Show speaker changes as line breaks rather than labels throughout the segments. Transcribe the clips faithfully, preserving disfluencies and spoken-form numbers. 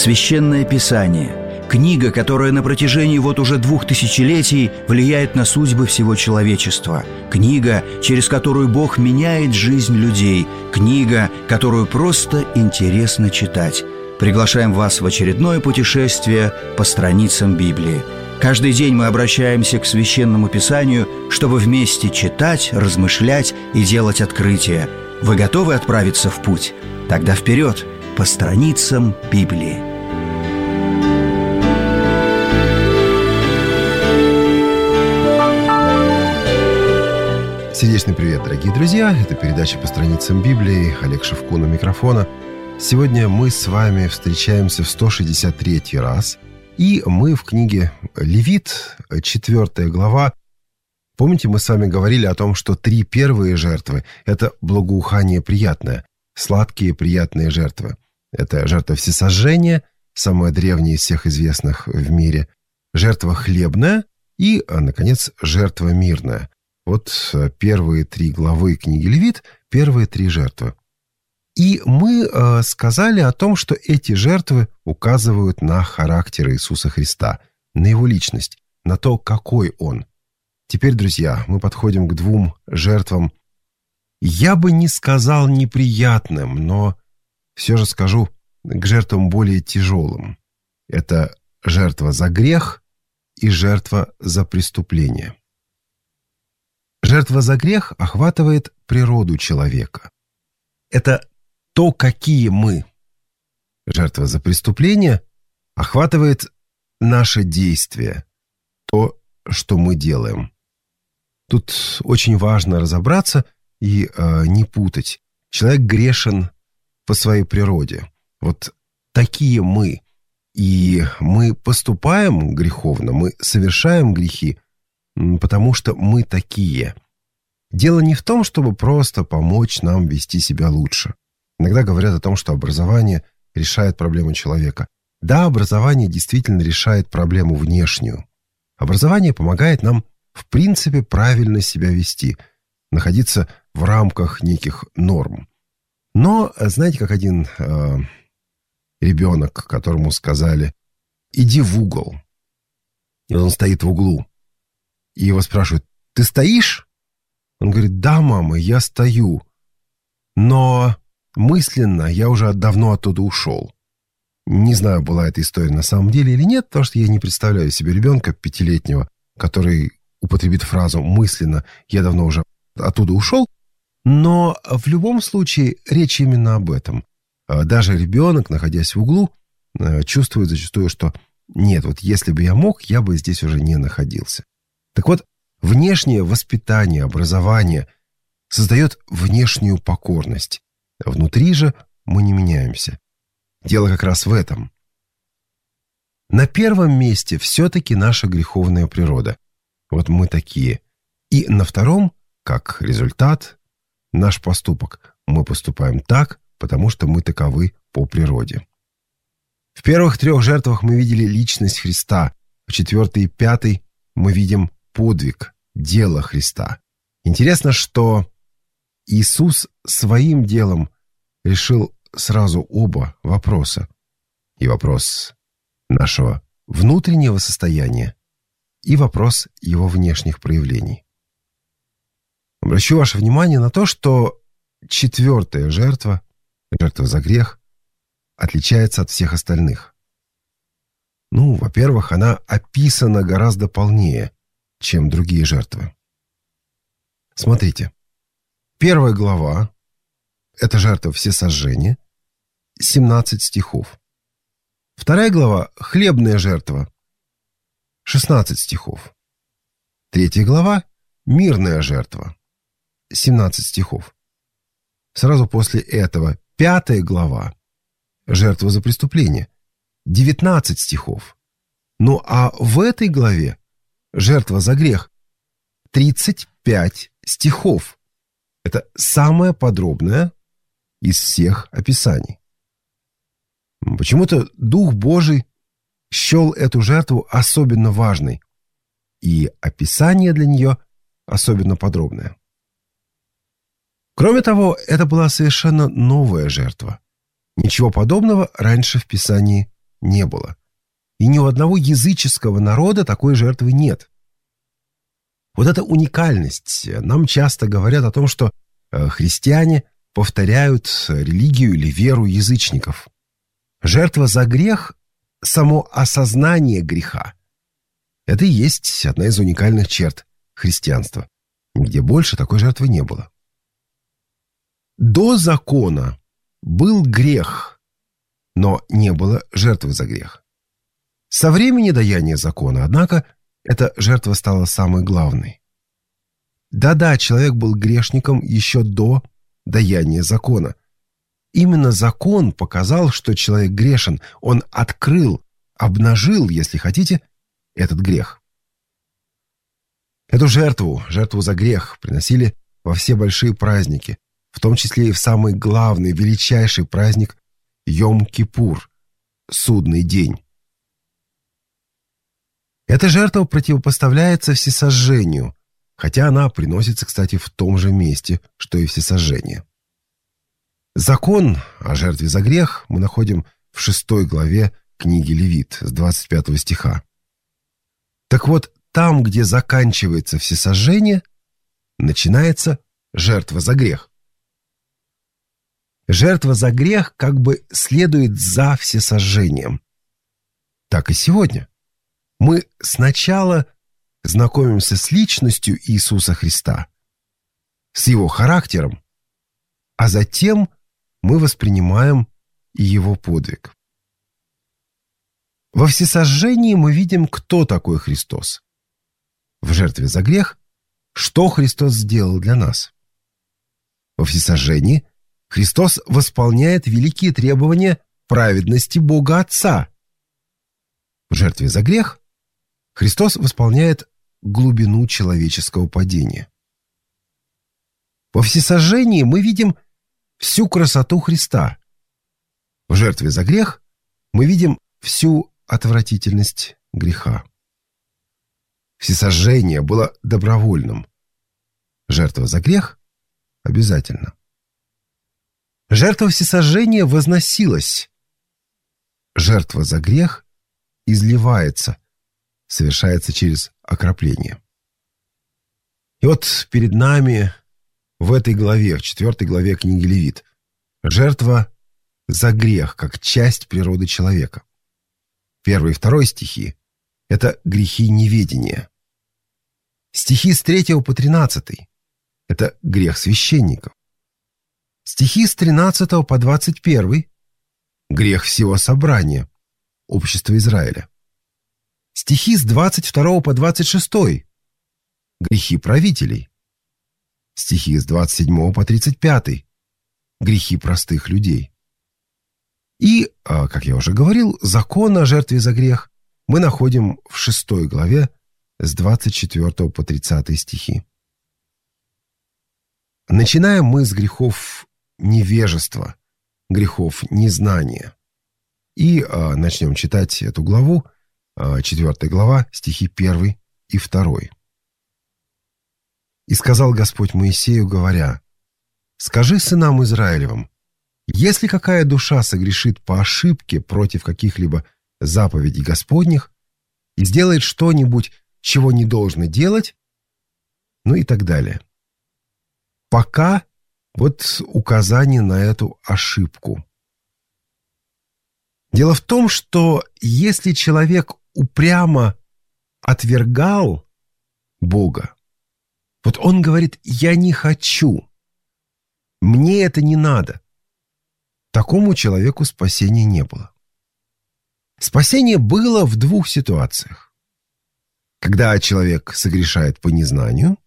Священное Писание – книга, которая на протяжении вот уже двух тысячелетий влияет на судьбы всего человечества. Книга, через которую Бог меняет жизнь людей. Книга, которую просто интересно читать. Приглашаем вас в очередное путешествие по страницам Библии. Каждый день мы обращаемся к Священному Писанию, чтобы вместе читать, размышлять и делать открытия. Вы готовы отправиться в путь? Тогда вперед, по страницам Библии.
Сердечный привет, дорогие друзья! Это передача «По страницам Библии». Олег Шевкун у микрофона. Сегодня мы с вами встречаемся в сто шестьдесят третий раз. И мы в книге Левит, четвёртая глава. Помните, мы с вами говорили о том, что три первые жертвы – это благоухание приятное, сладкие приятные жертвы. Это жертва всесожжения, самая древняя из всех известных в мире, жертва хлебная и, наконец, жертва мирная. Вот первые три главы книги Левит, первые три жертвы. И мы э, сказали о том, что эти жертвы указывают на характер Иисуса Христа, на Его личность, на то, какой Он. Теперь, друзья, мы подходим к двум жертвам. Я бы не сказал неприятным, но все же скажу к жертвам более тяжелым. Это жертва за грех и жертва за преступление. Жертва за грех охватывает природу человека. Это то, какие мы. Жертва за преступление охватывает наше действие, то, что мы делаем. Тут очень важно разобраться и э, не путать. Человек грешен по своей природе. Вот такие мы. И мы поступаем греховно, мы совершаем грехи, потому что мы такие. Дело не в том, чтобы просто помочь нам вести себя лучше. Иногда говорят о том, что образование решает проблему человека. Да, образование действительно решает проблему внешнюю. Образование помогает нам, в принципе, правильно себя вести, находиться в рамках неких норм. Но, знаете, как один э, ребенок, которому сказали «иди в угол», и он стоит в углу, и его спрашивают «ты стоишь?» Он говорит «да, мама, я стою, но мысленно я уже давно оттуда ушел». Не знаю, была эта история на самом деле или нет, потому что я не представляю себе ребенка пятилетнего, который употребит фразу «мысленно я давно уже оттуда ушел». Но в любом случае речь именно об этом. Даже ребенок, находясь в углу, чувствует зачастую, что нет, вот если бы я мог, я бы здесь уже не находился. Так вот, внешнее воспитание, образование создает внешнюю покорность. Внутри же мы не меняемся. Дело как раз в этом. На первом месте все-таки наша греховная природа. Вот мы такие. И на втором, как результат, наш поступок. Мы поступаем так, потому что мы таковы по природе. В первых трех жертвах мы видели личность Христа. В четвертой и пятой мы видим подвиг, дело Христа. Интересно, что Иисус своим делом решил сразу оба вопроса. И вопрос нашего внутреннего состояния, и вопрос его внешних проявлений. Обращу ваше внимание на то, что четвертая жертва, жертва за грех, отличается от всех остальных. Ну, во-первых, она описана гораздо полнее, чем другие жертвы. Смотрите, первая глава – это жертва всесожжения, семнадцать стихов. Вторая глава – хлебная жертва, шестнадцать стихов. Третья глава – мирная жертва, семнадцать стихов. Сразу после этого пятая глава – жертва за преступление, девятнадцать стихов. Ну а в этой главе жертва за грех – тридцать пять стихов. Это самое подробное из всех описаний. Почему-то Дух Божий счел эту жертву особенно важной, и описание для нее особенно подробное. Кроме того, это была совершенно новая жертва. Ничего подобного раньше в Писании не было. И ни у одного языческого народа такой жертвы нет. Вот эта уникальность. Нам часто говорят о том, что христиане повторяют религию или веру язычников. Жертва за грех – само осознание греха. Это и есть одна из уникальных черт христианства. Нигде больше такой жертвы не было. До закона был грех, но не было жертвы за грех. Со времени даяния закона, однако, эта жертва стала самой главной. Да-да, человек был грешником еще до даяния закона. Именно закон показал, что человек грешен. Он открыл, обнажил, если хотите, этот грех. Эту жертву, жертву за грех, приносили во все большие праздники, в том числе и в самый главный, величайший праздник Йом-Кипур, судный день. Эта жертва противопоставляется всесожжению, хотя она приносится, кстати, в том же месте, что и всесожжение. Закон о жертве за грех мы находим в шестой главе книги Левит с двадцать пятого стиха. Так вот, там, где заканчивается всесожжение, начинается жертва за грех. Жертва за грех как бы следует за всесожжением. Так и сегодня. Мы сначала знакомимся с личностью Иисуса Христа, с Его характером, а затем мы воспринимаем и Его подвиг. Во всесожжении мы видим, кто такой Христос. В жертве за грех, что Христос сделал для нас. Во всесожжении Христос восполняет великие требования праведности Бога Отца. В жертве за грех Христос восполняет глубину человеческого падения. Во всесожжении мы видим всю красоту Христа. В жертве за грех мы видим всю отвратительность греха. Всесожжение было добровольным. Жертва за грех – обязательно. Жертва всесожжения возносилась. Жертва за грех изливается, совершается через окропление. И вот перед нами в этой главе, в четвертой главе книги Левит, жертва за грех как часть природы человека. Первый и второй стихи – это грехи неведения. Стихи с третьего по тринадцатый – это грех священников. Стихи с тринадцатого по двадцать первый – грех всего собрания, общества Израиля. Стихи с двадцать второго по двадцать шестой – грехи правителей. Стихи с двадцать седьмого по тридцать пятый – грехи простых людей. И, как я уже говорил, закон о жертве за грех мы находим в шестой главе с двадцать четвёртого по тридцатый стихи. Начинаем мы с грехов невежества, грехов незнания. И а, начнем читать эту главу, а, четвёртая глава, стихи первый и второй. «И сказал Господь Моисею, говоря: скажи сынам Израилевым, если какая душа согрешит по ошибке против каких-либо заповедей Господних и сделает что-нибудь, чего не должно делать, ну и так далее. Пока вот указание на эту ошибку. Дело в том, что если человек упрямо отвергал Бога, вот он говорит: я не хочу, мне это не надо, такому человеку спасения не было. Спасение было в двух ситуациях. Когда человек согрешает по незнанию,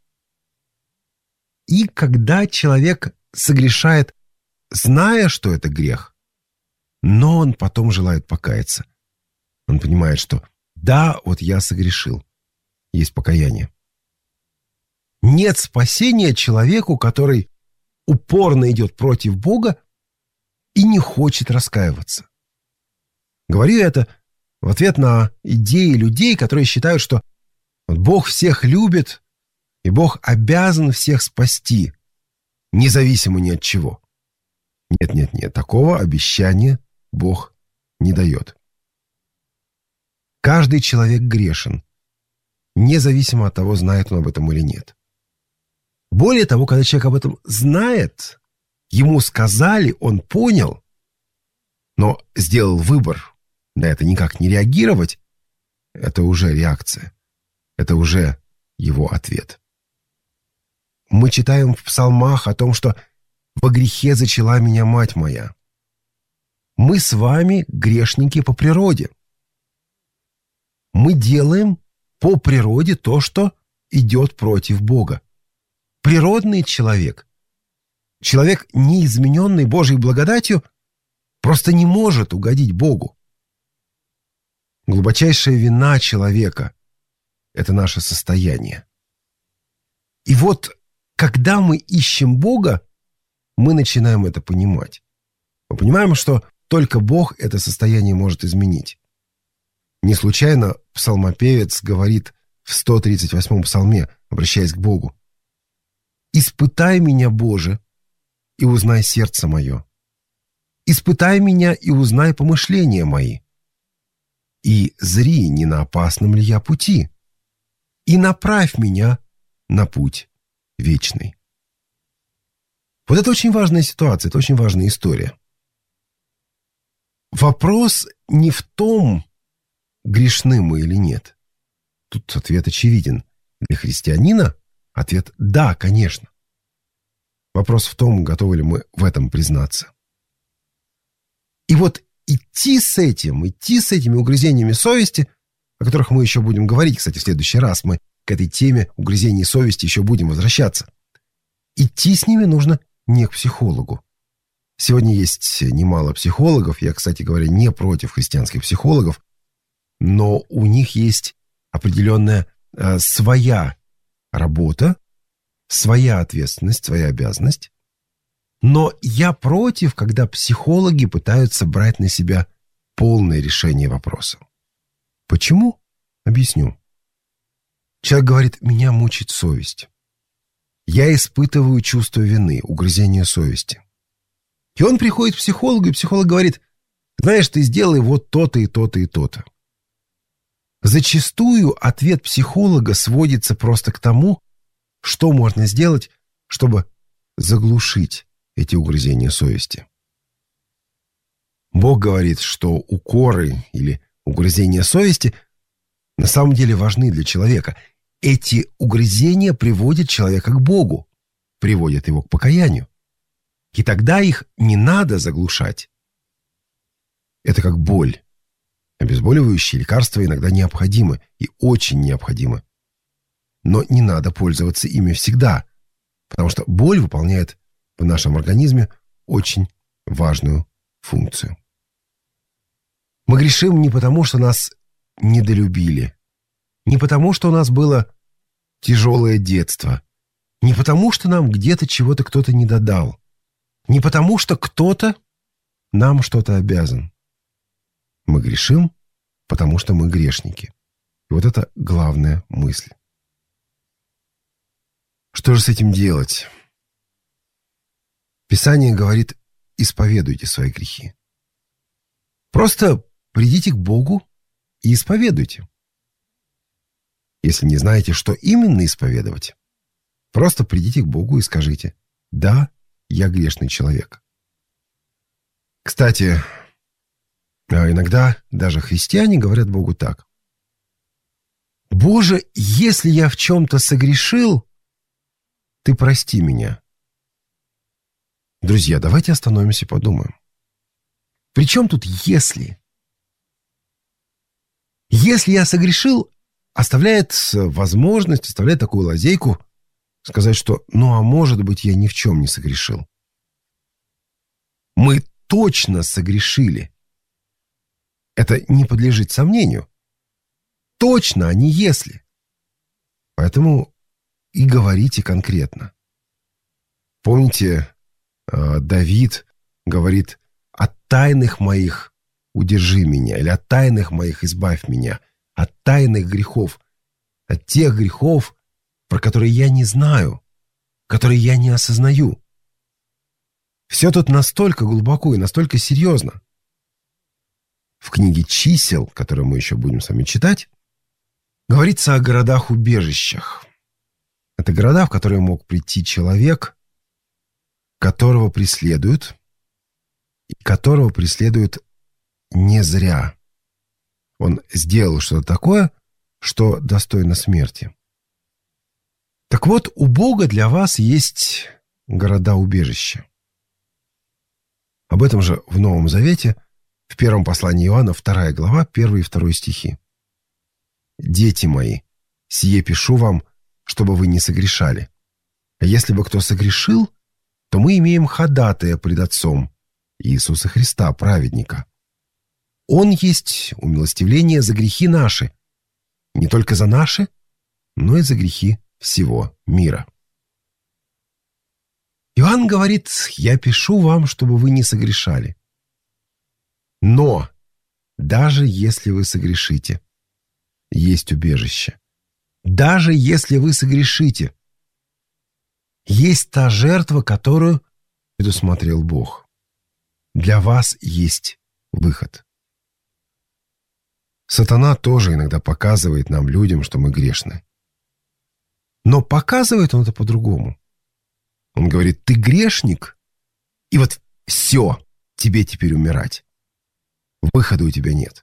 и когда человек согрешает, зная, что это грех, но он потом желает покаяться. Он понимает, что да, вот я согрешил. Есть покаяние. Нет спасения человеку, который упорно идет против Бога и не хочет раскаиваться. Говорю это в ответ на идеи людей, которые считают, что Бог всех любит, и Бог обязан всех спасти, независимо ни от чего. Нет, нет, нет, такого обещания Бог не дает. Каждый человек грешен, независимо от того, знает он об этом или нет. Более того, когда человек об этом знает, ему сказали, он понял, но сделал выбор на это никак не реагировать, это уже реакция, это уже его ответ. Мы читаем в псалмах о том, что «во грехе зачала меня мать моя». Мы с вами грешники по природе. Мы делаем по природе то, что идет против Бога. Природный человек, человек, не измененный Божьей благодатью, просто не может угодить Богу. Глубочайшая вина человека – это наше состояние. И вот, когда мы ищем Бога, мы начинаем это понимать. Мы понимаем, что только Бог это состояние может изменить. Не случайно псалмопевец говорит в сто тридцать восьмом псалме, обращаясь к Богу: «Испытай меня, Боже, и узнай сердце мое. Испытай меня и узнай помышления мои. И зри, не на опасном ли я пути, и направь меня на путь вечный». Вот это очень важная ситуация, это очень важная история. Вопрос не в том, грешны мы или нет. Тут ответ очевиден. Для христианина ответ «да, конечно». Вопрос в том, готовы ли мы в этом признаться. И вот идти с этим, идти с этими угрызениями совести, о которых мы еще будем говорить, кстати, в следующий раз мы к этой теме угрызений совести еще будем возвращаться. Идти с ними нужно не к психологу. Сегодня есть немало психологов, я, кстати говоря, не против христианских психологов, но у них есть определенная э, своя работа, своя ответственность, своя обязанность. Но я против, когда психологи пытаются брать на себя полное решение вопроса. Почему? Объясню. Человек говорит: меня мучит совесть. Я испытываю чувство вины, угрызение совести. И он приходит к психологу, и психолог говорит: знаешь, ты сделай вот то-то и то-то и то-то. Зачастую ответ психолога сводится просто к тому, что можно сделать, чтобы заглушить эти угрызения совести. Бог говорит, что укоры или угрызения совести на самом деле важны для человека. Эти угрызения приводят человека к Богу, приводят его к покаянию. И тогда их не надо заглушать. Это как боль. Обезболивающие лекарства иногда необходимы и очень необходимы. Но не надо пользоваться ими всегда, потому что боль выполняет в нашем организме очень важную функцию. Мы грешим не потому, что нас недолюбили, не потому, что у нас было тяжелое детство, не потому, что нам где-то чего-то кто-то не додал, не потому, что кто-то нам что-то обязан. Мы грешим, потому что мы грешники. И вот это главная мысль. Что же с этим делать? Писание говорит: исповедуйте свои грехи. Просто придите к Богу и исповедуйте. Если не знаете, что именно исповедовать, просто придите к Богу и скажите: да, я грешный человек. Кстати, иногда даже христиане говорят Богу так: «Боже, если я в чем-то согрешил, Ты прости меня». Друзья, давайте остановимся и подумаем. При чем тут «если»? «Если я согрешил» оставляет возможность, оставляет такую лазейку сказать, что «ну а может быть, я ни в чем не согрешил». Мы точно согрешили. Это не подлежит сомнению. Точно, а не «если». Поэтому и говорите конкретно. Помните, Давид говорит: «От тайных моих удержи меня», или «от тайных моих избавь меня», от тайных грехов, от тех грехов, про которые я не знаю, которые я не осознаю. Все тут настолько глубоко и настолько серьезно. в книге «Чисел», которую мы еще будем с вами читать, говорится о городах-убежищах. Это города, в которые мог прийти человек, которого преследуют, и которого преследуют не зря. Он сделал что-то такое, что достойно смерти. Так вот, у Бога для вас есть города-убежища. Об этом же в Новом Завете, в первом послании Иоанна, вторая глава, первый и второй стихи. «Дети мои, сие пишу вам, чтобы вы не согрешали. А если бы кто согрешил, то мы имеем ходатая пред Отцом, Иисуса Христа, праведника. Он есть умилостивление за грехи наши, не только за наши, но и за грехи всего мира». Иоанн говорит: «Я пишу вам, чтобы вы не согрешали. Но даже если вы согрешите, есть убежище. Даже если вы согрешите, есть та жертва, которую предусмотрел Бог. Для вас есть выход». Сатана тоже иногда показывает нам, людям, что мы грешны. Но показывает он это по-другому. Он говорит: ты грешник, и вот все, тебе теперь умирать. Выхода у тебя нет.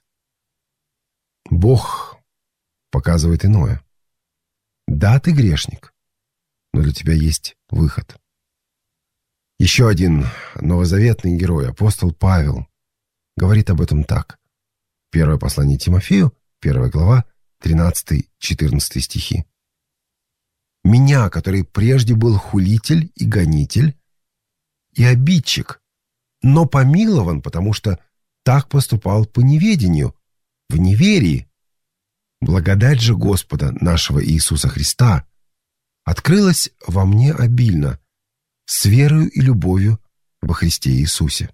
Бог показывает иное. Да, ты грешник, но для тебя есть выход. Еще один новозаветный герой, апостол Павел, говорит об этом так. Первое послание Тимофею, первая глава, тринадцатый-четырнадцатый стихи. «Меня, который прежде был хулитель и гонитель, и обидчик, но помилован, потому что так поступал по неведению, в неверии. Благодать же Господа нашего Иисуса Христа открылась во мне обильно, с верою и любовью во Христе Иисусе.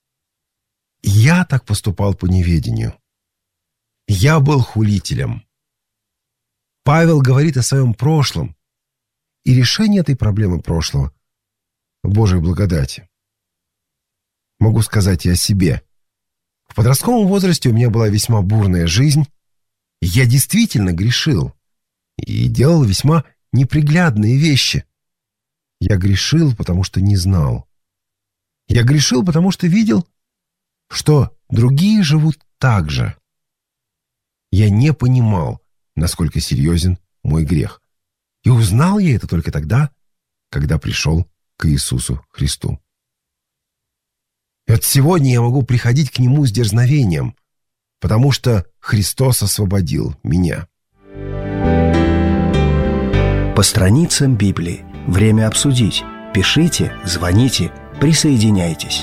Я так поступал по неведению. Я был хулителем». Павел говорит о своем прошлом, и решение этой проблемы прошлого в Божьей благодати. Могу сказать и о себе. В подростковом возрасте у меня была весьма бурная жизнь, и я действительно грешил и делал весьма неприглядные вещи. Я грешил, потому что не знал. Я грешил, потому что видел, что другие живут так же. Я не понимал, насколько серьезен мой грех. И узнал я это только тогда, когда пришел к Иисусу Христу. И вот сегодня я могу приходить к Нему с дерзновением, потому что Христос освободил меня.
По страницам Библии. Время обсудить. Пишите, звоните, присоединяйтесь.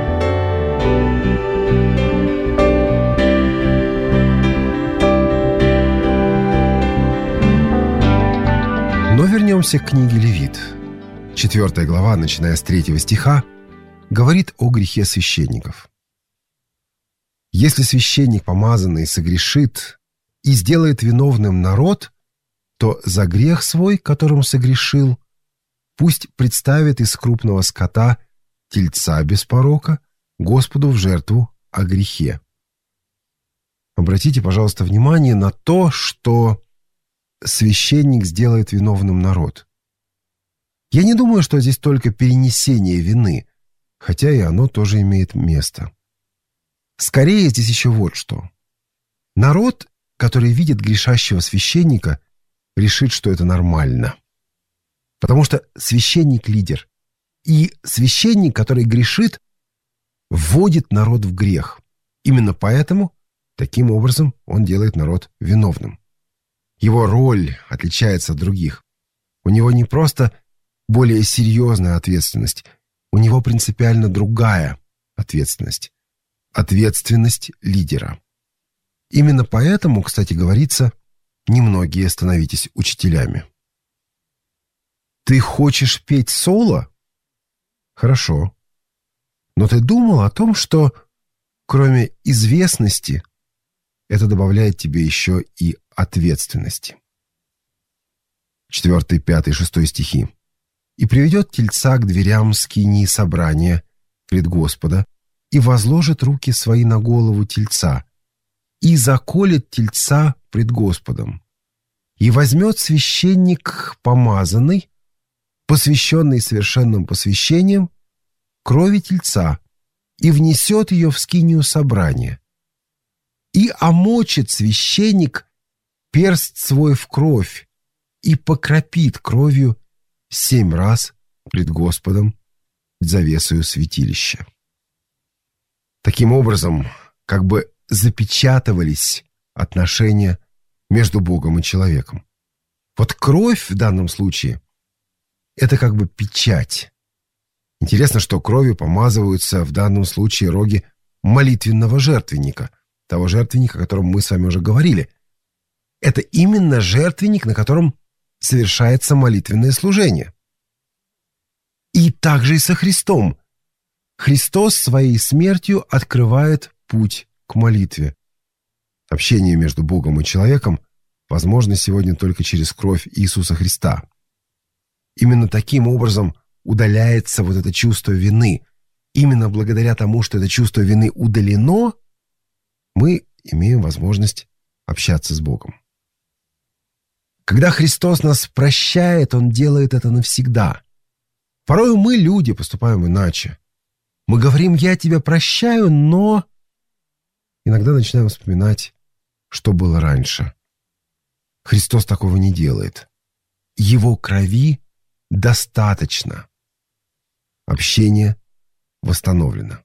Но вернемся к книге Левит. Четвертая глава, начиная с третьего стиха, говорит о грехе священников. «Если священник помазанный согрешит и сделает виновным народ, то за грех свой, которым согрешил, пусть представит из крупного скота тельца без порока Господу в жертву о грехе». Обратите, пожалуйста, внимание на то, что священник сделает виновным народ. Я не думаю, что здесь только перенесение вины, хотя и оно тоже имеет место. Скорее здесь еще вот что. Народ, который видит грешащего священника, решит, что это нормально. Потому что священник — лидер. И священник, который грешит, вводит народ в грех. Именно поэтому, таким образом, он делает народ виновным. Его роль отличается от других. У него не просто более серьезная ответственность, у него принципиально другая ответственность. Ответственность лидера. Именно поэтому, кстати, говорится, немногие становитесь учителями. Ты хочешь петь соло? Хорошо. Но ты думал о том, что кроме известности это добавляет тебе еще и ответственности. Четвертый, пятый, шестой стихи. «И приведет тельца к дверям скинии собрания пред Господа, и возложит руки свои на голову тельца, и заколет тельца пред Господом. И возьмет священник помазанный, посвященный совершенным посвящением, крови тельца, и внесет ее в скинию собрания. И омочит священник перст свой в кровь, и покропит кровью семь раз пред Господом завесою святилища. Таким образом, как бы запечатывались отношения между Богом и человеком. Вот кровь в данном случае – это как бы печать. Интересно, что кровью помазываются в данном случае роги молитвенного жертвенника, того жертвенника, о котором мы с вами уже говорили. Это именно жертвенник, на котором совершается молитвенное служение. И также и со Христом. Христос своей смертью открывает путь к молитве. Общение между Богом и человеком возможно сегодня только через кровь Иисуса Христа. Именно таким образом удаляется вот это чувство вины. Именно благодаря тому, что это чувство вины удалено, мы имеем возможность общаться с Богом. Когда Христос нас прощает, Он делает это навсегда. Порой мы, люди, поступаем иначе. Мы говорим: «Я тебя прощаю», но иногда начинаем вспоминать, что было раньше. Христос такого не делает. Его крови достаточно. Общение восстановлено.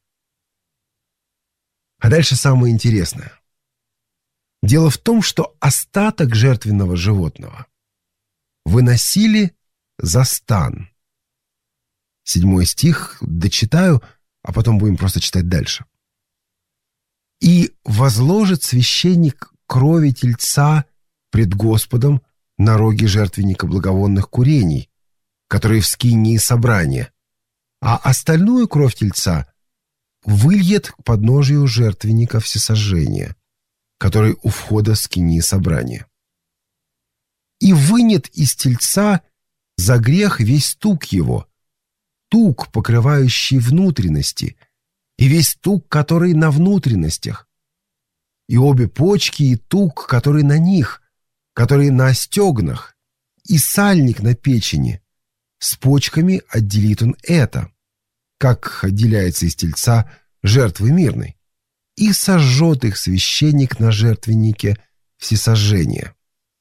А дальше самое интересное. Дело в том, что остаток жертвенного животного выносили за стан. Седьмой стих дочитаю, а потом будем просто читать дальше. «И возложит священник крови тельца пред Господом на роги жертвенника благовонных курений, которые в скинии собрания, а остальную кровь тельца выльет к подножию жертвенника всесожжения, который у входа в скинии собрания. И вынет из тельца за грех весь тук его, тук, покрывающий внутренности, и весь тук, который на внутренностях, и обе почки, и тук, который на них, который на стегнах, и сальник на печени. С почками отделит он это, как отделяется из тельца жертвы мирной, и сожжет их священник на жертвеннике всесожжения».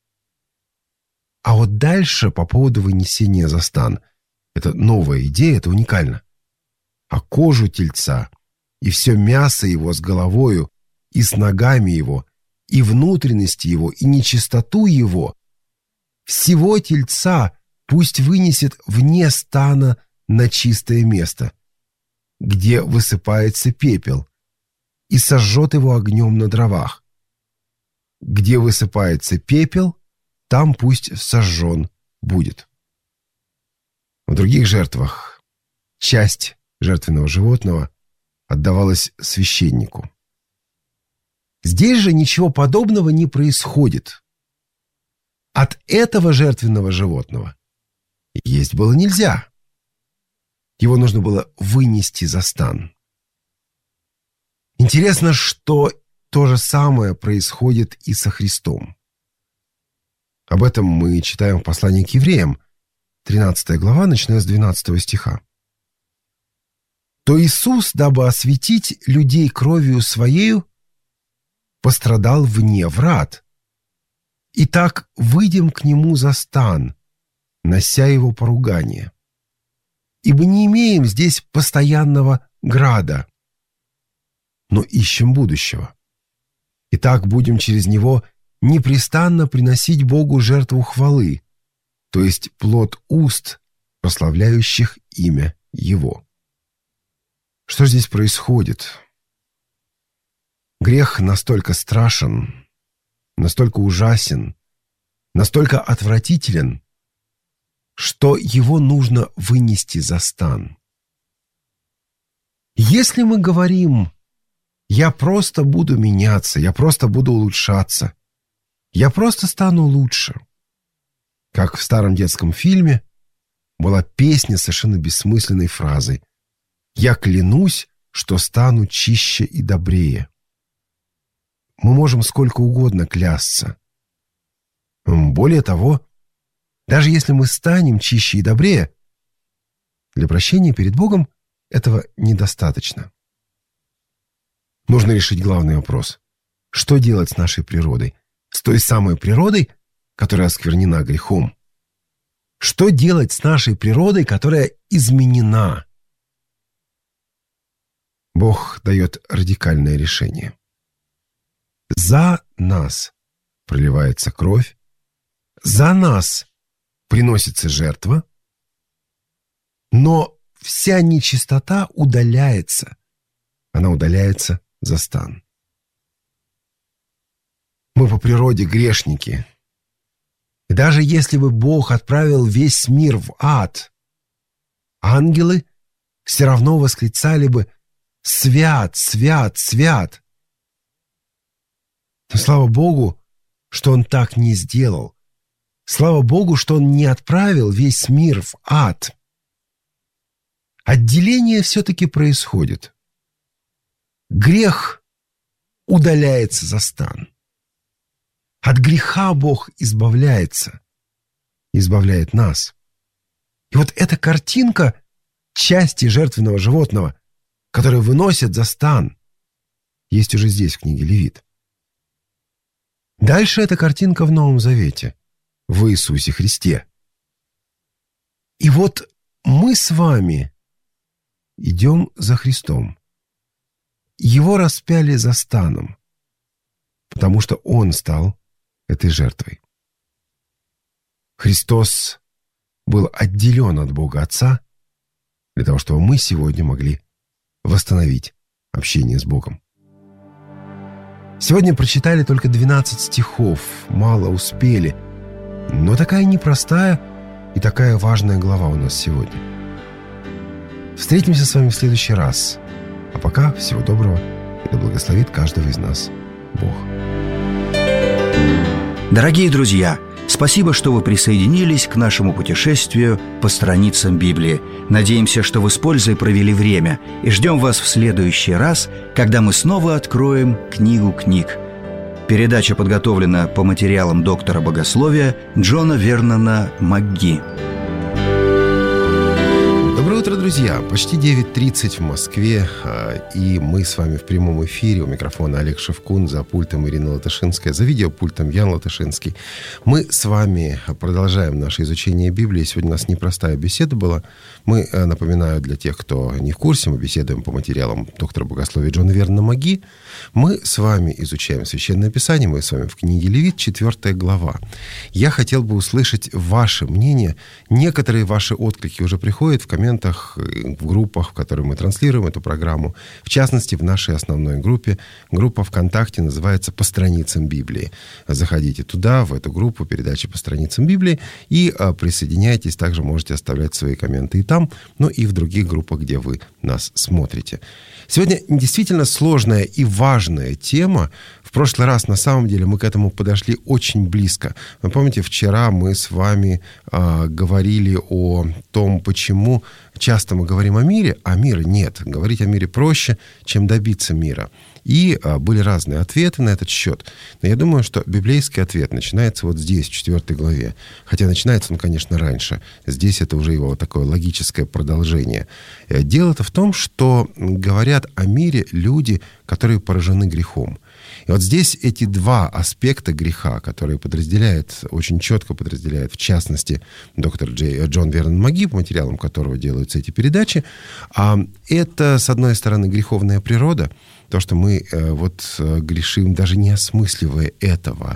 А вот дальше по поводу вынесения за стан. Это новая идея, это уникально. «А кожу тельца, и все мясо его с головою, и с ногами его, и внутренности его, и нечистоту его, всего тельца пусть вынесет вне стана на чистое место, где высыпается пепел, и сожжет его огнем на дровах. Где высыпается пепел, там пусть сожжен будет». В других жертвах часть жертвенного животного отдавалась священнику. Здесь же ничего подобного не происходит. От этого жертвенного животного есть было нельзя. Его нужно было вынести за стан. Интересно, что то же самое происходит и со Христом. Об этом мы читаем в послании к евреям, тринадцатая глава, начиная с двенадцатого стиха. «То Иисус, дабы осветить людей кровью Своею, пострадал вне врат. Итак, выйдем к Нему за стан, нося Его поругание. Ибо не имеем здесь постоянного града, но ищем будущего. Итак, будем через Него непрестанно приносить Богу жертву хвалы, то есть плод уст, прославляющих имя Его». Что здесь происходит? Грех настолько страшен, настолько ужасен, настолько отвратителен, что его нужно вынести за стан. Если мы говорим: «Я просто буду меняться, я просто буду улучшаться, я просто стану лучше», как в старом детском фильме была песня с совершенно бессмысленной фразой: «Я клянусь, что стану чище и добрее». Мы можем сколько угодно клясться. Более того, даже если мы станем чище и добрее, для прощения перед Богом этого недостаточно. Нужно решить главный вопрос. Что делать с нашей природой? С той самой природой, которая осквернена грехом? Что делать с нашей природой, которая изменена? Бог дает радикальное решение. За нас проливается кровь, за нас приносится жертва, но вся нечистота удаляется. Она удаляется за стан. Мы по природе грешники. И даже если бы Бог отправил весь мир в ад, ангелы все равно восклицали бы: «Свят, свят, свят!» Но слава Богу, что Он так не сделал. Слава Богу, что Он не отправил весь мир в ад. Отделение все-таки происходит. Грех удаляется за стан. От греха Бог избавляется, избавляет нас. И вот эта картинка части жертвенного животного, которое выносят за стан, есть уже здесь, в книге Левит. Дальше эта картинка в Новом Завете, в Иисусе Христе. И вот мы с вами идем за Христом. Его распяли за станом, потому что Он стал этой жертвой. Христос был отделен от Бога Отца для того, чтобы мы сегодня могли восстановить общение с Богом. Сегодня прочитали только двенадцать стихов, мало успели, но такая непростая и такая важная глава у нас сегодня. Встретимся с вами в следующий раз. А пока всего доброго, и да благословит каждого из нас Бог.
Дорогие друзья, спасибо, что вы присоединились к нашему путешествию по страницам Библии. Надеемся, что вы с пользой провели время, и ждем вас в следующий раз, когда мы снова откроем книгу книг. Передача подготовлена по материалам доктора богословия Джона Вернона МакГи.
Доброе утро, друзья! Почти девять тридцать в Москве, и мы с вами в прямом эфире. У микрофона Олег Шевкун, за пультом Ирина Латышинская, за видеопультом Ян Латышинский. Мы с вами продолжаем наше изучение Библии. Сегодня у нас непростая беседа была. Мы, напоминаю, для тех, кто не в курсе, мы беседуем по материалам доктора богословия Джона Вернона МакГи. Мы с вами изучаем Священное Писание, мы с вами в книге Левит, четвертая глава. Я хотел бы услышать ваше мнение. Некоторые ваши отклики уже приходят в комментах, в группах, в которые мы транслируем эту программу. В частности, в нашей основной группе. Группа ВКонтакте называется «По страницам Библии». Заходите туда, в эту группу передачи «По страницам Библии», и присоединяйтесь. Также можете оставлять свои комменты и там, но и в других группах, где вы нас смотрите. Сегодня действительно сложная и важная тема. В прошлый раз, на самом деле, мы к этому подошли очень близко. Вы помните, вчера мы с вами э, говорили о том, почему часто мы говорим о мире, а мира нет. Говорить о мире проще, чем добиться мира. И а, были разные ответы на этот счет. Но я думаю, что библейский ответ начинается вот здесь, в четвертой главе. Хотя начинается он, конечно, раньше. Здесь это уже его такое логическое продолжение. Дело-то в том, что говорят о мире люди, которые поражены грехом. И вот здесь эти два аспекта греха, которые подразделяет, очень четко подразделяет, в частности, доктор Джей, Джон Вернон МакГи, по материалам которого делаются эти передачи, это, с одной стороны, греховная природа, то, что мы вот грешим, даже не осмысливая этого.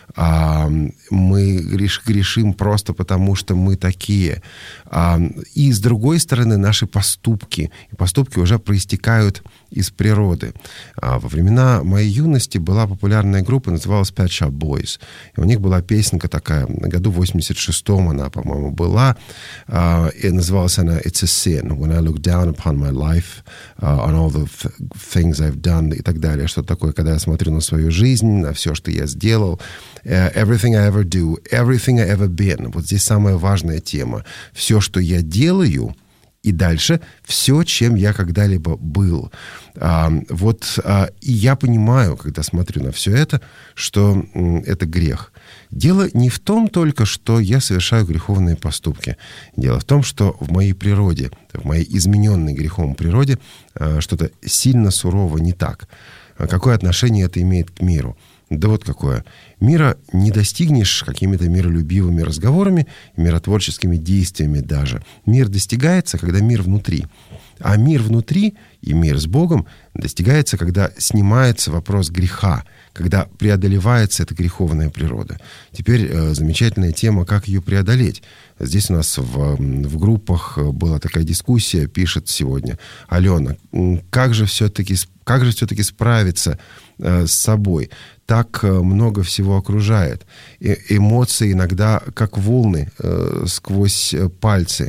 Мы грешим просто потому, что мы такие. И, с другой стороны, наши поступки. И поступки уже проистекают из природы. Во времена моей юности была популярная группа, называлась Pet Shop Boys. И у них была песенка такая, на году восемьдесят шестом она, по-моему, была. И называлась она «It's a sin, when I look down upon my life, on all the things I've done», и так далее. Что такое, когда я смотрю на свою жизнь, на все, что я сделал. Everything I ever do, everything I ever been. Вот здесь самая важная тема. Все, что я делаю, И дальше все, чем я когда-либо был. А, вот, а, и я понимаю, когда смотрю на все это, что м, это грех. Дело не в том только, что я совершаю греховные поступки. Дело в том, что в моей природе, в моей измененной греховной природе а, что-то сильно сурово не так. А какое отношение это имеет к миру? Да вот какое. Мира не достигнешь какими-то миролюбивыми разговорами, миротворческими действиями даже. Мир достигается, когда мир внутри. А мир внутри и мир с Богом достигается, когда снимается вопрос греха, когда преодолевается эта греховная природа. Теперь э, замечательная тема, как ее преодолеть. Здесь у нас в, в группах была такая дискуссия, пишет сегодня Алена, как же все-таки, как же все-таки справиться э, с собой? Так много всего окружает. Э, эмоции иногда как волны э, сквозь пальцы.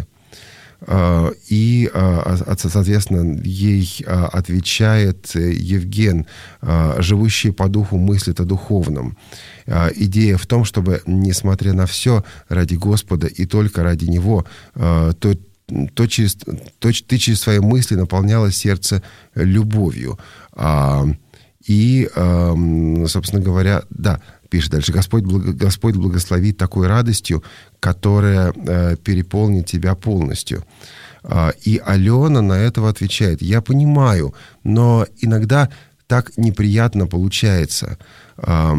И, соответственно, ей отвечает Евген: живущие по духу мыслят о духовном. Идея в том, чтобы, несмотря на все, ради Господа и только ради Него, то, то, через, то ты через свои мысли наполняла сердце любовью. И, собственно говоря, да, пишет дальше: Господь, Господь благословит такой радостью, которая э, переполнит тебя полностью. Э, и Алена на это отвечает: я понимаю, но иногда так неприятно получается. Э,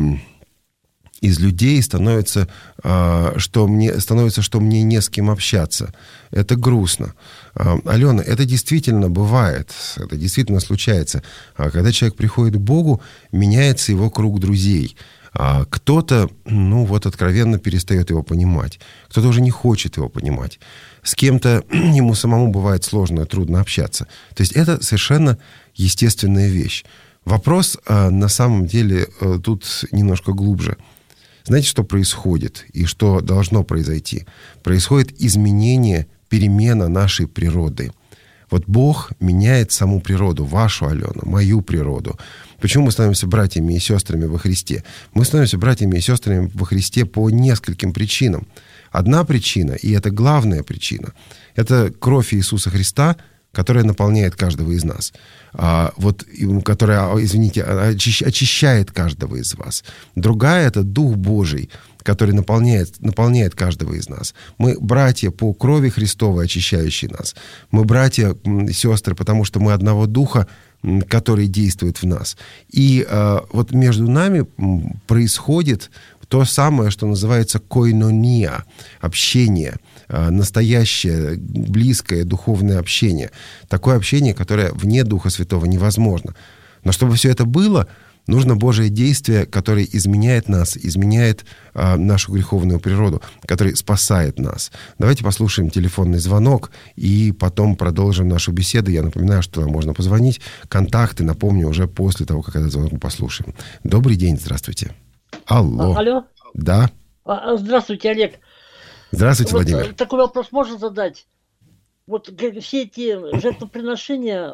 из людей становится, э, что мне, становится, что мне не с кем общаться. Это грустно. Э, Алена, это действительно бывает, это действительно случается. А когда человек приходит к Богу, меняется его круг друзей. А кто-то, ну вот, откровенно перестает его понимать. Кто-то уже не хочет его понимать. С кем-то ему самому бывает сложно, трудно общаться. То есть это совершенно естественная вещь. Вопрос а, на самом деле а, тут немножко глубже. Знаете, что происходит и что должно произойти? Происходит изменение, перемена нашей природы. Вот Бог меняет саму природу, вашу, Алену, мою природу. Почему мы становимся братьями и сестрами во Христе? Мы становимся братьями и сестрами во Христе по нескольким причинам. Одна причина, и это главная причина, это кровь Иисуса Христа, которая наполняет каждого из нас. А, вот, которая, извините, очищает каждого из вас. Другая — это Дух Божий, который наполняет, наполняет каждого из нас. Мы братья по крови Христовой, очищающей нас. Мы братья и сестры, потому что мы одного Духа, который действует в нас. И э, вот между нами происходит то самое, что называется койнония, общение, э, настоящее, близкое духовное общение. Такое общение, которое вне Духа Святого невозможно. Но чтобы все это было, нужно Божие действие, которое изменяет нас, изменяет э, нашу греховную природу, который спасает нас. Давайте послушаем телефонный звонок и потом продолжим нашу беседу. Я напоминаю, что нам можно позвонить. Контакты, напомню, уже после того, как этот звонок мы послушаем. Добрый день, здравствуйте. Алло.
А, алло.
Да.
А, здравствуйте, Олег.
Здравствуйте,
вот
Владимир.
Такой вопрос можно задать? Вот все эти жертвоприношения,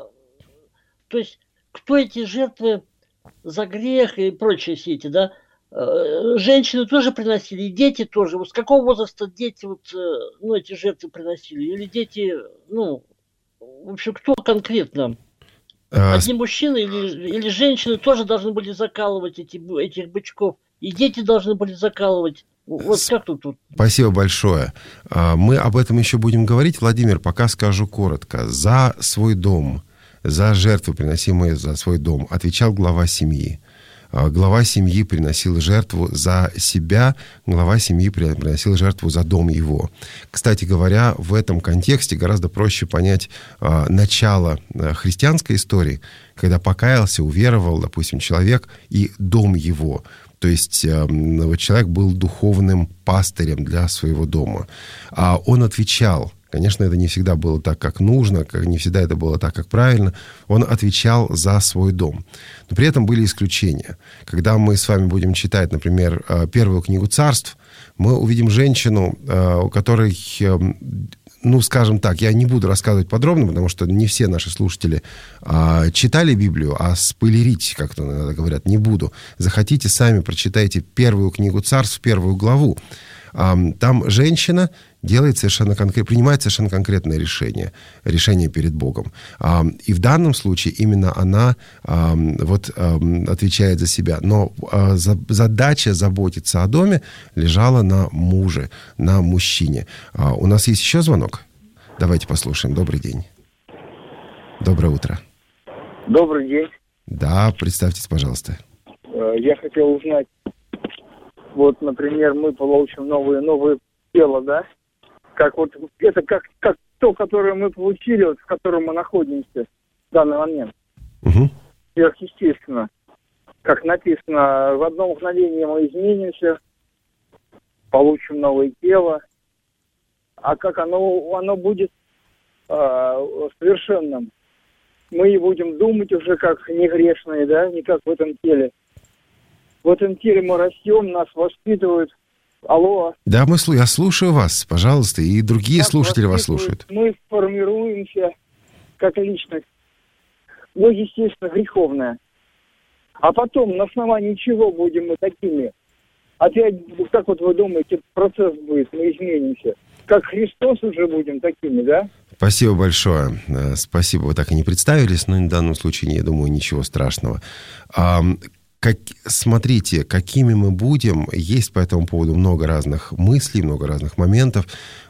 то есть кто эти жертвы за грех и прочие все эти, да, женщины тоже приносили, и дети тоже. Вот с какого возраста дети вот, ну, эти жертвы приносили? Или дети, ну, в общем, кто конкретно? Одни мужчины или, или женщины тоже должны были закалывать эти, этих бычков, и дети должны были закалывать. Вот как тут, тут?
Спасибо большое. Мы об этом еще будем говорить. Владимир, пока скажу коротко. За свой дом, за жертвы, приносимые за свой дом, отвечал глава семьи. Глава семьи приносил жертву за себя, глава семьи приносил жертву за дом его. Кстати говоря, в этом контексте гораздо проще понять а, начало христианской истории, когда покаялся, уверовал, допустим, человек и дом его. То есть э, человек был духовным пастырем для своего дома. А он отвечал. Конечно, это не всегда было так, как нужно, не всегда это было так, как правильно. Он отвечал за свой дом. Но при этом были исключения. Когда мы с вами будем читать, например, первую книгу Царств, мы увидим женщину, у которой, ну, скажем так, я не буду рассказывать подробно, потому что не все наши слушатели читали Библию, а спойлерить, как-то иногда говорят, не буду. Захотите, сами прочитайте первую книгу Царств, первую главу. Там женщина делает совершенно конкрет, принимает совершенно конкретное решение, решение перед Богом. И в данном случае именно она вот отвечает за себя. Но задача заботиться о доме лежала на муже, на мужчине. У нас есть еще звонок? Давайте послушаем. Добрый день. Доброе утро.
Добрый день.
Да, представьтесь, пожалуйста.
Я хотел узнать, вот, например, мы получим новые, новые тело, да? Как вот, это как, как то, которое мы получили, вот, в котором мы находимся в данный момент.
Угу.
Сверхъестественно. Как написано, в одно мгновение мы изменимся, получим новое тело. А как оно, оно будет э, совершенным? Мы и будем думать уже как негрешные, да, не как в этом теле. В этом теле мы растем, нас воспитывают. Алло.
Да, мы, я слушаю вас, пожалуйста, и другие нас слушатели вас слушают.
Мы формируемся как личность. Ну, естественно, греховная. А потом, на основании чего будем мы такими? Опять, как вот вы думаете, процесс будет, мы изменимся? Как Христос уже будем такими, да?
Спасибо большое. Спасибо, вы так и не представились, но в данном случае, я думаю, ничего страшного. Как, смотрите, какими мы будем, есть по этому поводу много разных мыслей, много разных моментов.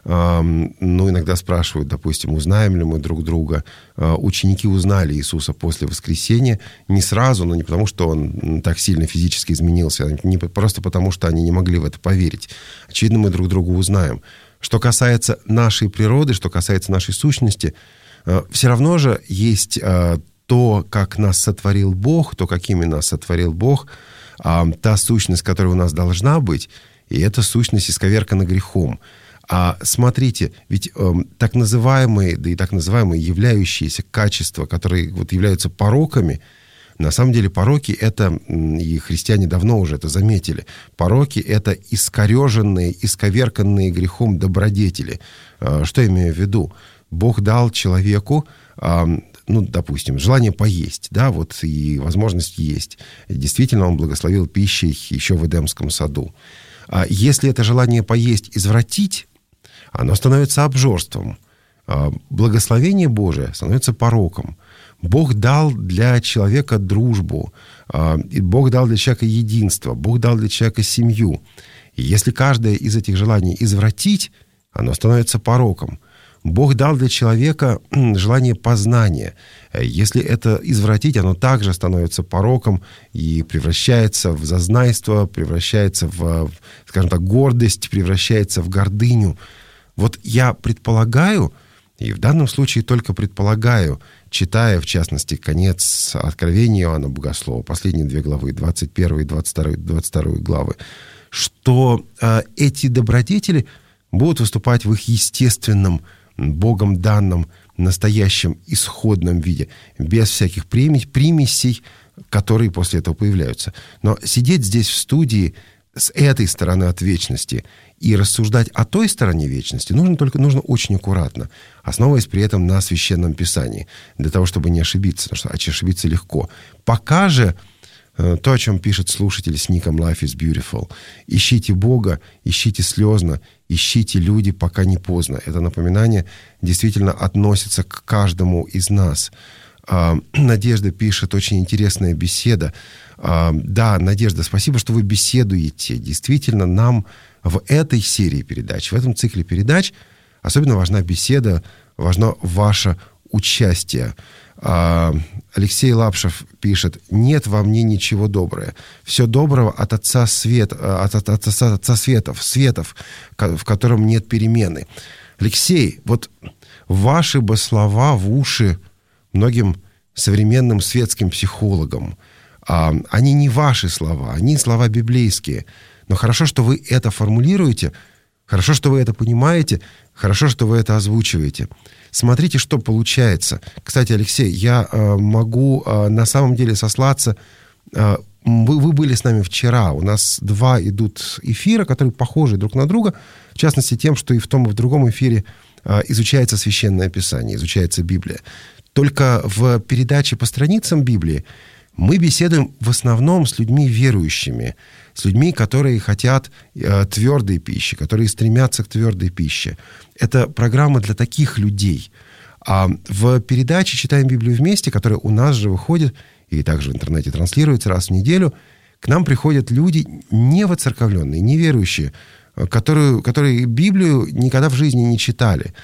Ну, иногда спрашивают, допустим, узнаем ли мы друг друга. Ученики узнали Иисуса после воскресения не сразу, но не потому, что он так сильно физически изменился, а не просто потому, что они не могли в это поверить. Очевидно, мы друг друга узнаем. Что касается нашей природы, что касается нашей сущности, все равно же есть то, как нас сотворил Бог, то, какими нас сотворил Бог, та сущность, которая у нас должна быть, и эта сущность исковеркана грехом. А смотрите, ведь э, так называемые, да и так называемые являющиеся качества, которые вот являются пороками, на самом деле пороки — это, и христиане давно уже это заметили, пороки — это искореженные, исковерканные грехом добродетели. Э, что я имею в виду? Бог дал человеку, э, ну, допустим, желание поесть, да, вот и возможность есть. Действительно, он благословил пищей еще в Эдемском саду. А если это желание поесть извратить, оно становится обжорством. А благословение Божие становится пороком. Бог дал для человека дружбу, а, и Бог дал для человека единство, Бог дал для человека семью. И если каждое из этих желаний извратить, оно становится пороком. Бог дал для человека желание познания. Если это извратить, оно также становится пороком и превращается в зазнайство, превращается в, скажем так, гордость, превращается в гордыню. Вот я предполагаю, и в данном случае только предполагаю, читая, в частности, конец Откровения Иоанна Богослова, последние две главы, двадцать первая и двадцать вторая, двадцать вторая главы, что э, эти добродетели будут выступать в их естественном, Богом данном, настоящем, исходном виде, без всяких примесей, примесей, которые после этого появляются. Но сидеть здесь в студии с этой стороны от вечности и рассуждать о той стороне вечности нужно только нужно очень аккуратно, основываясь при этом на Священном Писании, для того, чтобы не ошибиться, потому что ошибиться легко. Пока же то, о чем пишет слушатель с ником Life is Beautiful. Ищите Бога, ищите слезно, ищите люди, пока не поздно. Это напоминание действительно относится к каждому из нас. Надежда пишет, очень интересная беседа. Да, Надежда, спасибо, что вы беседуете. Действительно, нам в этой серии передач, в этом цикле передач особенно важна беседа, важно ваше участие. Алексей Лапшев пишет: нет во мне ничего доброго. Все доброго от Отца, свет, от, от, от Отца Светов, Светов, в котором нет перемены. Алексей, вот ваши бы слова в уши многим современным светским психологам. Они не ваши слова, они слова библейские. Но хорошо, что вы это формулируете, хорошо, что вы это понимаете, хорошо, что вы это озвучиваете. Смотрите, что получается. Кстати, Алексей, я э, могу э, на самом деле сослаться. Э, вы, вы были с нами вчера. У нас два идут эфира, которые похожи друг на друга. В частности, тем, что и в том, и в другом эфире э, изучается Священное Писание, изучается Библия. Только в передаче по страницам Библии Мы беседуем в основном с людьми верующими, с людьми, которые хотят э, твердой пищи, которые стремятся к твердой пище. Это программа для таких людей. А в передаче «Читаем Библию вместе», которая у нас же выходит, и также в интернете транслируется раз в неделю, к нам приходят люди не воцерковленные, неверующие, которые, которые Библию никогда в жизни не читали.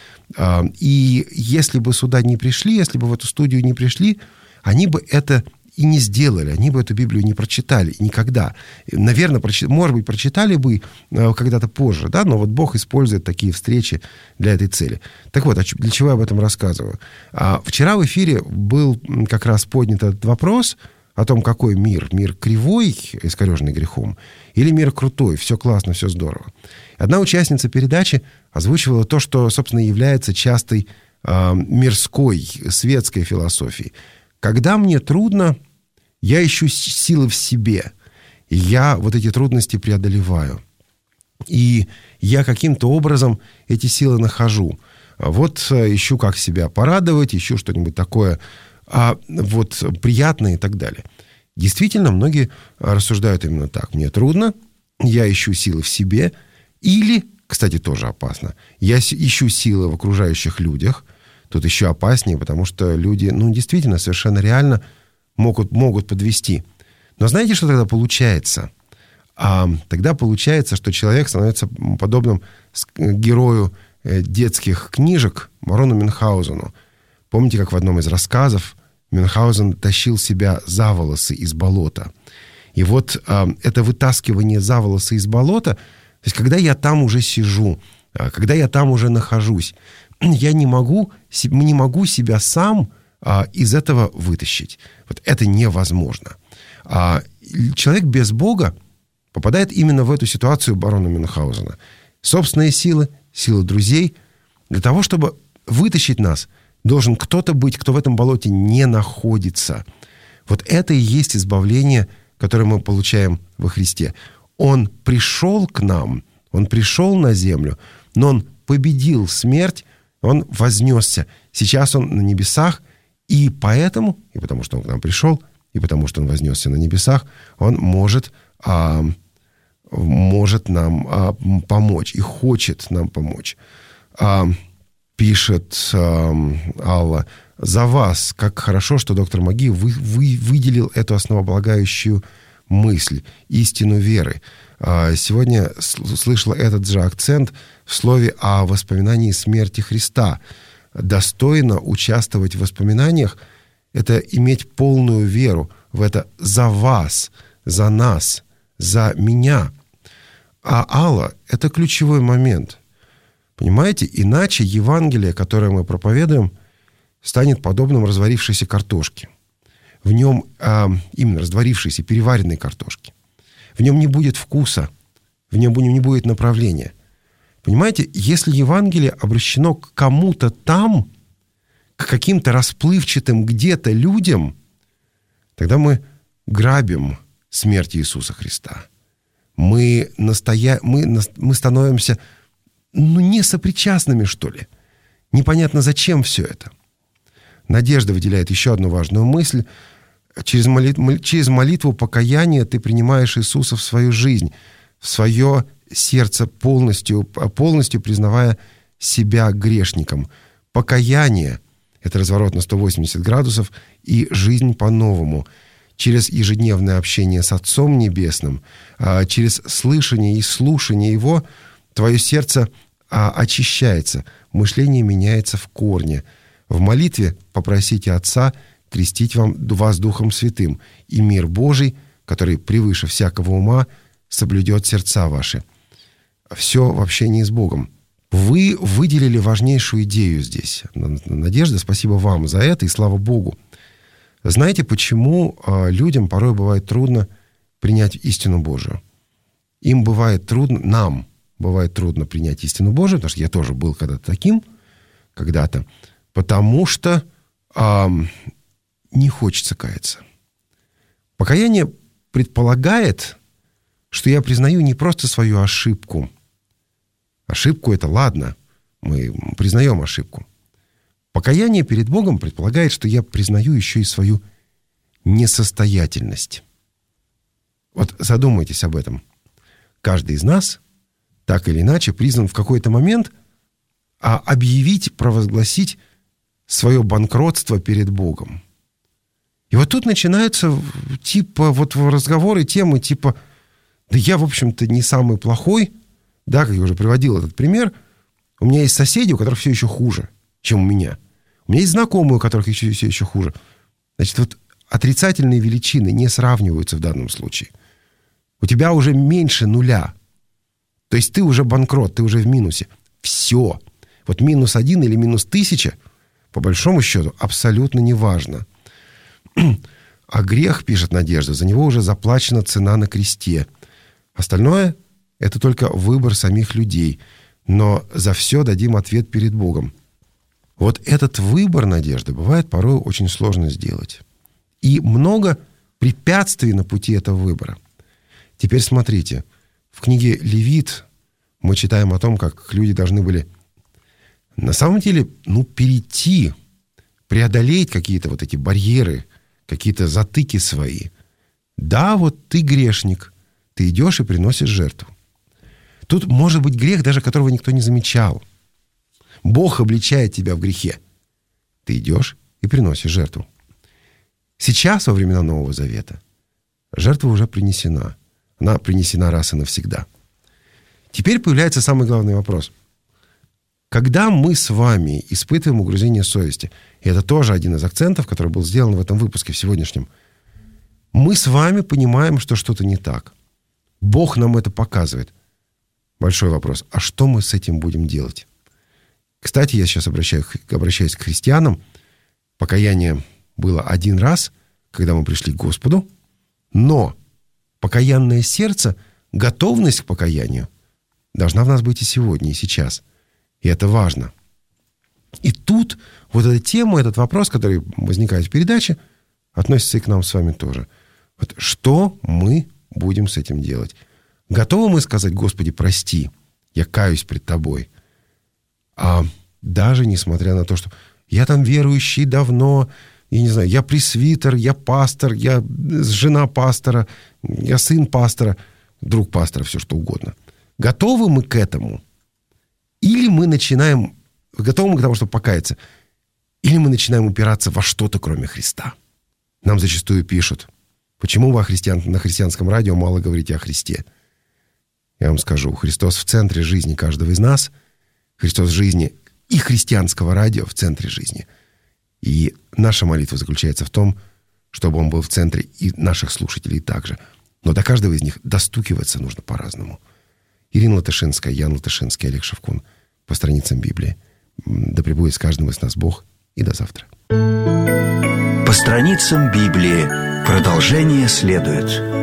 И если бы сюда не пришли, если бы в эту студию не пришли, они бы это и не сделали, они бы эту Библию не прочитали никогда. Наверное, прочит... может быть, прочитали бы когда-то позже, да, но вот Бог использует такие встречи для этой цели. Так вот, для чего я об этом рассказываю? Вчера в эфире был как раз поднят этот вопрос о том, какой мир. Мир кривой, искореженный грехом, или мир крутой, все классно, все здорово. Одна участница передачи озвучивала то, что, собственно, является частой э, мирской, светской философией. Когда мне трудно, я ищу силы в себе, и я вот эти трудности преодолеваю. И я каким-то образом эти силы нахожу. Вот ищу, как себя порадовать, ищу что-нибудь такое а вот приятное и так далее. Действительно, многие рассуждают именно так. Мне трудно, я ищу силы в себе, или, кстати, тоже опасно, я ищу силы в окружающих людях. Тут еще опаснее, потому что люди, ну, действительно, совершенно реально могут, могут подвести. Но знаете, что тогда получается? А, тогда получается, что человек становится подобным герою детских книжек барону Мюнхгаузену. Помните, как в одном из рассказов Мюнхгаузен тащил себя за волосы из болота? И вот а, это вытаскивание за волосы из болота, то есть когда я там уже сижу, а, когда я там уже нахожусь, я не могу, не могу себя сам а, из этого вытащить. Вот это невозможно. А, человек без Бога попадает именно в эту ситуацию барона Мюнхгаузена. Собственные силы, силы друзей. Для того, чтобы вытащить нас, должен кто-то быть, кто в этом болоте не находится. Вот это и есть избавление, которое мы получаем во Христе. Он пришел к нам, он пришел на землю, но он победил смерть, он вознесся. Сейчас он на небесах, и поэтому, и потому что он к нам пришел, и потому что он вознесся на небесах, он может, а, может нам а, помочь и хочет нам помочь. А, Пишет э, Алла: за вас, как хорошо, что доктор Маги вы, вы, выделил эту основополагающую мысль, истину веры. Э, сегодня слышала этот же акцент в слове о воспоминании смерти Христа. Достойно участвовать в воспоминаниях – это иметь полную веру в это за вас, за нас, за меня. А Алла – это ключевой момент. Понимаете, иначе Евангелие, которое мы проповедуем, станет подобным разварившейся картошке. В нем а, именно разварившейся, переваренной картошки. В нем не будет вкуса, в нем не будет направления. Понимаете, если Евангелие обращено к кому-то там, к каким-то расплывчатым где-то людям, тогда мы грабим смерть Иисуса Христа. Мы, настоя... мы, мы становимся... ну, не сопричастными, что ли. Непонятно, зачем все это. Надежда выделяет еще одну важную мысль. Через, молит... через молитву покаяния ты принимаешь Иисуса в свою жизнь, в свое сердце полностью, полностью признавая себя грешником. Покаяние – это разворот на сто восемьдесят градусов и жизнь по-новому. Через ежедневное общение с Отцом Небесным, через слышание и слушание Его – твое сердце а, очищается, мышление меняется в корне. В молитве попросите Отца крестить вам, вас Духом Святым, и мир Божий, который превыше всякого ума, соблюдет сердца ваши. Все в общении с Богом. Вы выделили важнейшую идею здесь. Надежда, спасибо вам за это, и слава Богу. Знаете, почему а, людям порой бывает трудно принять истину Божию? Им бывает трудно, нам, бывает трудно принять истину Божию, потому что я тоже был когда-то таким, когда-то, потому что э, не хочется каяться. Покаяние предполагает, что я признаю не просто свою ошибку. Ошибку — это ладно, мы признаем ошибку. Покаяние перед Богом предполагает, что я признаю еще и свою несостоятельность. Вот задумайтесь об этом. Каждый из нас так или иначе призван в какой-то момент а, объявить, провозгласить свое банкротство перед Богом. И вот тут начинаются типа вот разговоры, темы типа «да я, в общем-то, не самый плохой». Да, как я уже приводил этот пример. У меня есть соседи, у которых все еще хуже, чем у меня. У меня есть знакомые, у которых еще, все еще хуже. Значит, вот отрицательные величины не сравниваются в данном случае. У тебя уже меньше нуля. То есть ты уже банкрот, ты уже в минусе. Все. Вот минус один или минус тысяча, по большому счету, абсолютно неважно. А грех, пишет Надежда, за него уже заплачена цена на кресте. Остальное – это только выбор самих людей. Но за все дадим ответ перед Богом. Вот этот выбор, Надежда, бывает порой очень сложно сделать. И много препятствий на пути этого выбора. Теперь смотрите. В книге «Левит» мы читаем о том, как люди должны были на самом деле ну, перейти, преодолеть какие-то вот эти барьеры, какие-то затыки свои. Да, вот ты грешник, ты идешь и приносишь жертву. Тут может быть грех, даже которого никто не замечал. Бог обличает тебя в грехе. Ты идешь и приносишь жертву. Сейчас, во времена Нового Завета, жертва уже принесена. Она принесена раз и навсегда. Теперь появляется самый главный вопрос. Когда мы с вами испытываем угрызение совести, и это тоже один из акцентов, который был сделан в этом выпуске, в сегодняшнем, мы с вами понимаем, что что-то не так. Бог нам это показывает. Большой вопрос. А что мы с этим будем делать? Кстати, я сейчас обращаюсь, обращаюсь к христианам. Покаяние было один раз, когда мы пришли к Господу, но покаянное сердце, готовность к покаянию должна в нас быть и сегодня, и сейчас. И это важно. И тут вот эта тема, этот вопрос, который возникает в передаче, относится и к нам с вами тоже. Вот что мы будем с этим делать? Готовы мы сказать: Господи, прости, я каюсь пред Тобой? А даже несмотря на то, что я там верующий давно, я не знаю, я пресвитер, я пастор, я жена пастора, я сын пастора, друг пастора, все что угодно. Готовы мы к этому? Или мы начинаем, готовы мы к тому, чтобы покаяться, или мы начинаем упираться во что-то, кроме Христа? Нам зачастую пишут: почему вы о христиан, на христианском радио мало говорите о Христе? Я вам скажу, Христос в центре жизни каждого из нас, Христос в жизни и христианского радио в центре жизни. И наша молитва заключается в том, чтобы Он был в центре и наших слушателей также. Но до каждого из них достукиваться нужно по-разному. Ирина Латышинская, Ян Латышинский, Олег Шевкун. По страницам Библии. Да пребудет с каждым из нас Бог. И до завтра.
По страницам Библии. Продолжение следует.